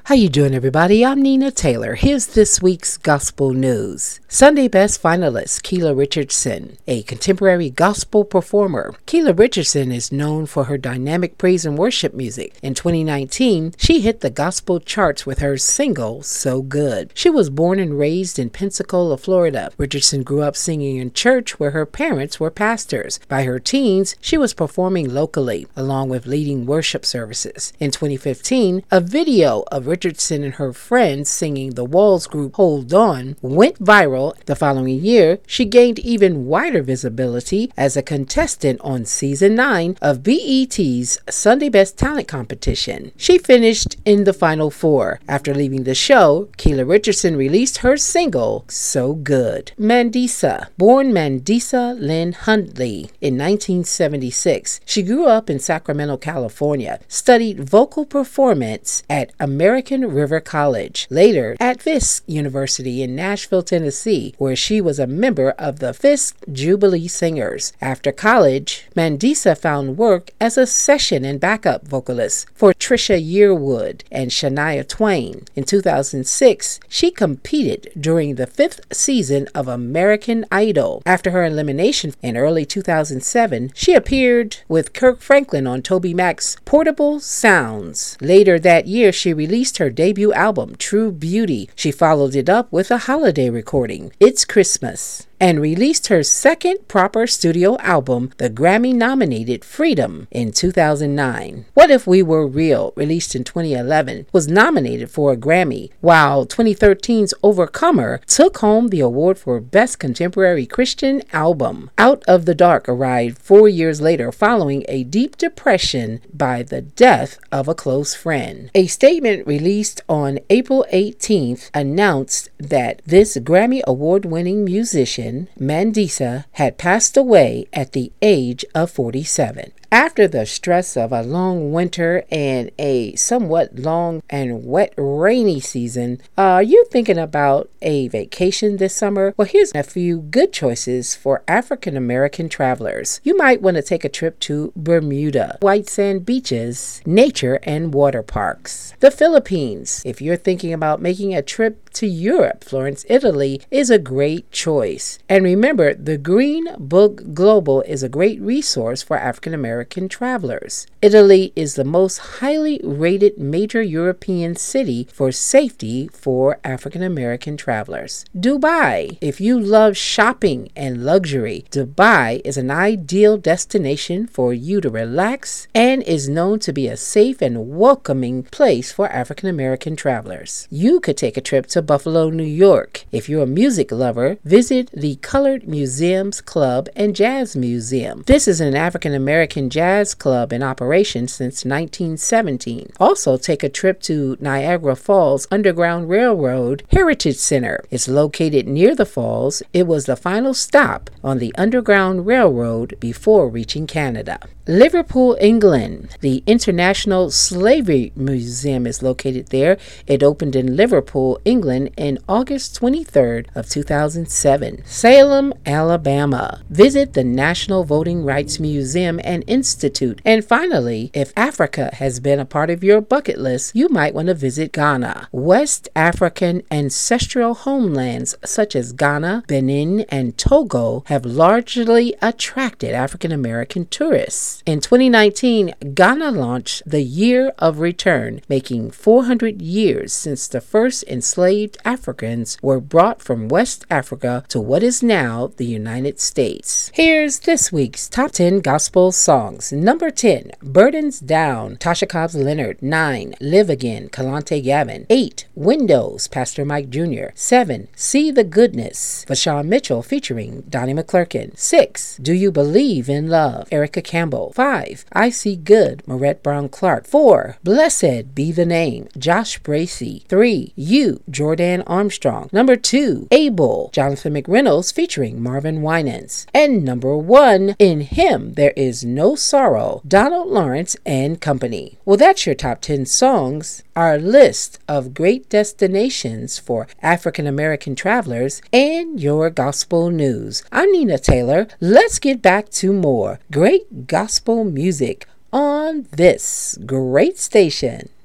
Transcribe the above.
How you doing, everybody? I'm Nina Taylor. Here's this week's gospel news. Sunday Best finalist Keela Richardson, a contemporary gospel performer. Keela Richardson is known for her dynamic praise and worship music. In 2019, she hit the gospel charts with her single, So Good. She was born and raised in Pensacola, Florida. Richardson grew up singing in church where her parents were pastors. By her teens, she was performing locally, along with leading worship services. In 2015, a video of Richardson and her friends singing the Walls group Hold On went viral. The following year, she gained even wider visibility as a contestant on season 9 of BET's Sunday Best Talent Competition. She finished in the final 4. After leaving the show, Keela Richardson released her single, So Good. Mandisa. Born Mandisa Lynn Huntley in 1976, she grew up in Sacramento, California, studied vocal performance at American River College, later at Fisk University in Nashville, Tennessee, where she was a member of the Fisk Jubilee Singers. After college, Mandisa found work as a session and backup vocalist for Trisha Yearwood and Shania Twain. In 2006, she competed during the 5th season of American Idol. After her elimination in early 2007, she appeared with Kirk Franklin on TobyMac's Portable Sounds. Later that year, she released her debut album, True Beauty. She followed it up with a holiday recording, It's Christmas, and released her second proper studio album, the Grammy-nominated Freedom, in 2009. What If We Were Real, released in 2011, was nominated for a Grammy, while 2013's Overcomer took home the award for Best Contemporary Christian Album. Out of the Dark arrived 4 years later following a deep depression by the death of a close friend. A statement released on April 18th announced that this Grammy Award-winning musician Mandisa had passed away at the age of 47. After the stress of a long winter and a somewhat long and wet rainy season, are you thinking about a vacation this summer? Well, here's a few good choices for African American travelers. You might want to take a trip to Bermuda, white sand beaches, nature and water parks. The Philippines. If you're thinking about making a trip to Europe, Florence, Italy is a great choice. And remember, the Green Book Global is a great resource for African American travelers. Italy is the most highly rated major European city for safety for African American travelers. Dubai. If you love shopping and luxury, Dubai is an ideal destination for you to relax and is known to be a safe and welcoming place for African American travelers. You could take a trip to Buffalo, New York. If you're a music lover, visit the Colored Museums Club and Jazz Museum. This is an African American jazz club in operation since 1917. Also, take a trip to Niagara Falls Underground Railroad Heritage Center. It's located near the falls. It was the final stop on the Underground Railroad before reaching Canada. Liverpool, England. The International Slavery Museum is located there. It opened in Liverpool, England in August 23rd of 2007. Salem, Alabama. Visit the National Voting Rights Museum and Institute. And finally, if Africa has been a part of your bucket list, you might want to visit Ghana. West African ancestral homelands such as Ghana, Benin, and Togo have largely attracted African American tourists. In 2019, Ghana launched the Year of Return, making 400 years since the first enslaved Africans were brought from West Africa to what is now the United States. Here's this week's top 10 gospel songs. Number 10, Burdens Down, Tasha Cobbs Leonard. 9, Live Again, Kalante Gavin. 8, Windows, Pastor Mike Jr. 7, See the Goodness, Vashawn Mitchell featuring Donnie McClurkin. 6, Do You Believe in Love, Erica Campbell. 5, I See Good, Marette Brown Clark. 4, Blessed Be the Name, Josh Bracey. 3, You, Jordan Armstrong. Number 2, Able, Jonathan McReynolds featuring Marvin Winans. And number 1, In Him There Is No Sorrow, Donald Lawrence and Company. Well, that's your top 10 songs, our list of great destinations for African American travelers, and your gospel news. I'm Nina Taylor. Let's get back to more great gospel music on this great station.